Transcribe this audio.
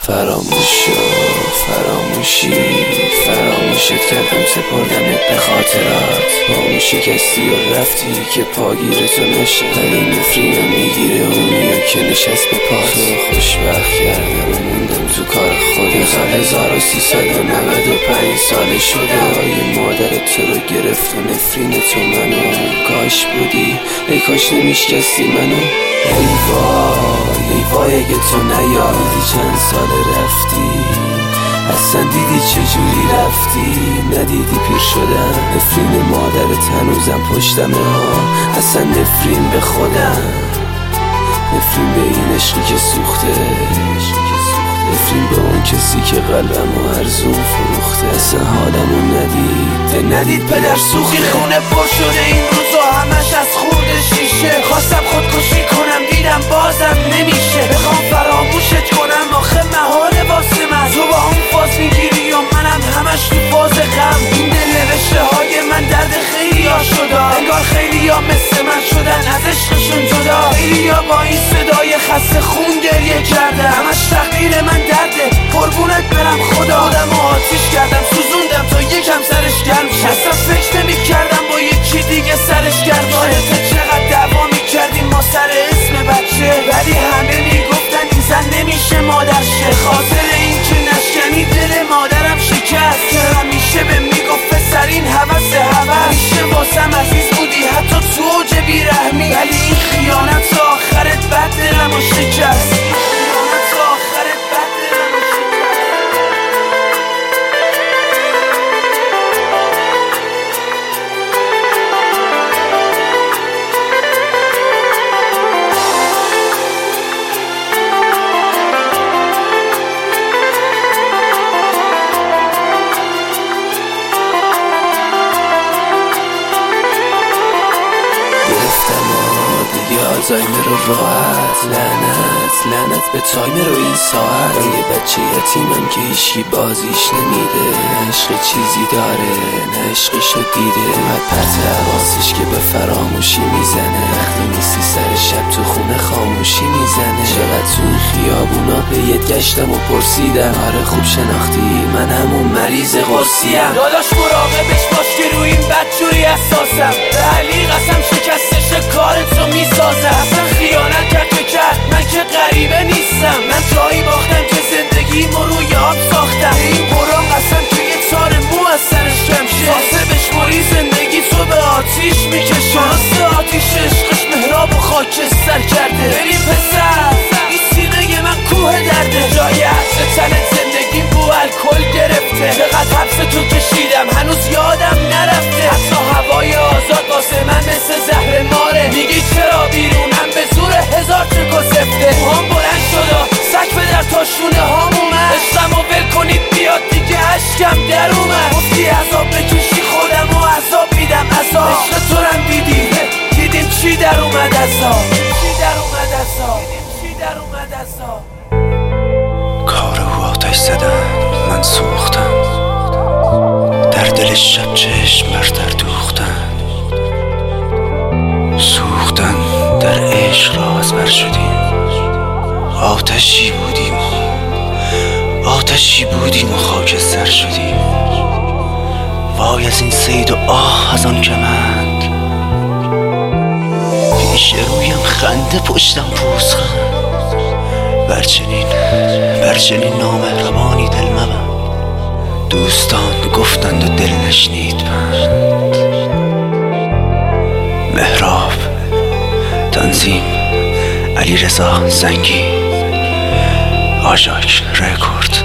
فراموشت کردم، سپردمت به خاطرات. با اون شکستی و رفتی که پاگیرتو نشه، ولی نفرینم میگیره اونیو که نشست به پاس. تو خوشبخت کردم و موندم تو کار خودت. 1395 ساله شده های مادرت تو رو گرفت و نفرین تو منو. کاش بودی، ای کاش نمیشکستی منو. ای وای اگه تو نیادی چند سال رفتی، اصلا دیدی چجوری رفتی؟ ندیدی پیر شدم، نفرین مادرت هنوزم پشتمه ها. اصلا نفرین به خودم، نفرین به این عشقی که سوخته، نفرین به اون کسی که قلبمو ارزون فروخته. اصلا حالمو ندید پدر سوخته. این خونه پر شده این روزا همش از خورد شیشه. خواستم خودکشی کنم دیدم بازم نمیشه. بخوام فراموشت کنم آخه محاله واسه من. تو با اون فاز میگیری و منم همش تو فاز غم. این دل نوشته های من درد خیلی ها شده، انگار خیلی ها مثل من شدن از عشقشون جدا. خیلی ها با این صدای خسته خون گریه کرده، همش تقدیر من درده. قربونت برم خدا، آدم و آتیش کردم سوزوندم تا یکم سرش گرم شه. اصلا فکر نمی کردم با یکی دیگه سرش گرم شه. چقدر دعوا می کردیم ما سر اسم بچه، ولی همه می گفتن این زن نمیشه مادر شه. خاطر این که نشکنی دل مادرم شکست، که همیشه به میگفت پسر این هوس همیشه واسم عزیز بودی حتی تو اوج بیرحمی، ولی این خیانت آخرت بد دلم و شکست. آلزایمر رو راحت، لعنت به تایمر رو این ساعت. یه بچه یتیمم که هیچکی بازیش نمیده، نه عشق چیزی داره نه عشقشو دیده. اومد پرت حواسش که به فراموشی میزنه، وقتی نیستی سر شب تو خونه خاموشی میزنه. چقدر تو این خیابونا به یت گشتم و پرسیدم، آره خوب شناختی من همون مریض قرصیم. داداش مراقبش باش که روی این بدجوری اساسم، به علی قسم شکستش کارتو میسازم. اصلا خیانت کرد من که غریبه نیستم، من جایی باختم که زندگیمو روی آب ساختم. این قرآن قسم که یه تار مو از سرش کم شه. واسه بشماری زندگی تو به آتیش میکشم، واسه آتیش عشقش مهراب و خاکستر کرده. بریم پسر این سینه من کوه درده، جای عطر تنت زندگیم بو الکل گرفته. چقدر حبس تو کشیدم هنوز یادم نرفته، حتی هوای آزاد واسه من مثل زهر ماره. میگی چرا بیرونم به زور هزار چک و سفته. موهام بلند شدا سک به در تا شونه هام اومد، عشقم و ول کنید بیاد دیگه اشکم در اومد. گفتی عذاب بکشی خودم و عذاب میدم عذاب. عشق تو رم دیدیم چی در اومد عذاب. کار او آتش زدن من سوختم، در دل شب چشم بر در دوختن. سوختن در عشق راز بر شدیم، آتشی بودیم و خاکستر شدیم. وای از این صید و آه از آن کمند، پیش رویم خنده پشتم پوزخند. برچنین نامهربانی دل مبند، دوستان گفتند و دل نشنید بند. مهراب تنظیم علیرضا زنگی، آژاک رکورد.